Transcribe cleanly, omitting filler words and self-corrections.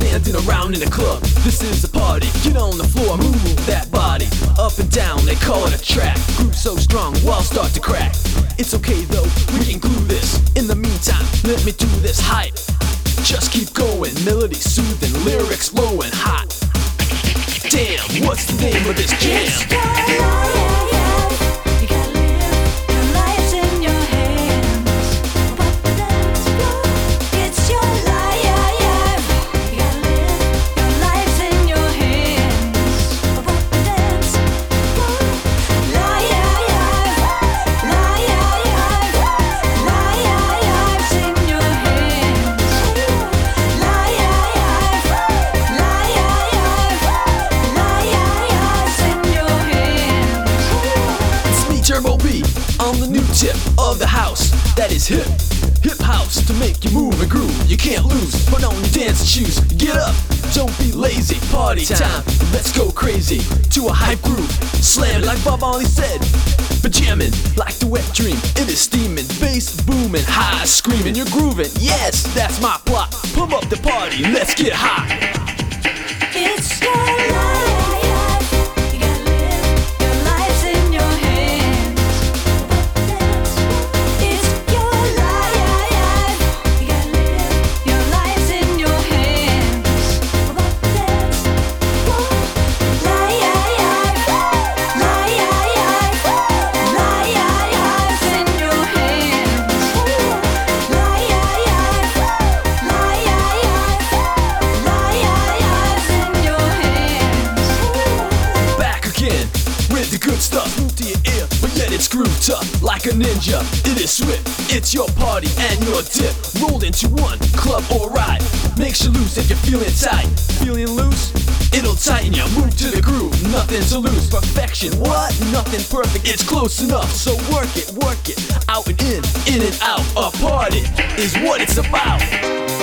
standing around in a club. This is a party, get on the floor, move that body up and down, they call it a track. Groove so strong, walls start to crack. It's okay though, we can glue this. In the meantime, let me do this hype. Just keep going, melody soothing, lyrics flowing hot. Damn, what's the name of this jam? Turbo B on the new tip of the house that is hip. Hip house to make you move and groove. You can't lose, put on your dancing shoes. Get up, don't be lazy. Party time, let's go crazy to a hype groove. Slam it like Bob Marley said. But jamming like the wet dream. It is steaming, bass booming, high screaming. You're grooving, yes, that's my plot. Pump up the party, let's get hot. It's your life. With the good stuff, move to your ear, but yet it's groove tough like a ninja. It is swift, it's your party and your dip. Rolled into one club or ride, makes you loose if you're feeling tight. Feeling loose? It'll tighten you. Move to the groove, nothing to lose. Perfection, what? Nothing perfect, it's close enough. So work it, out and in and out. A party is what it's about.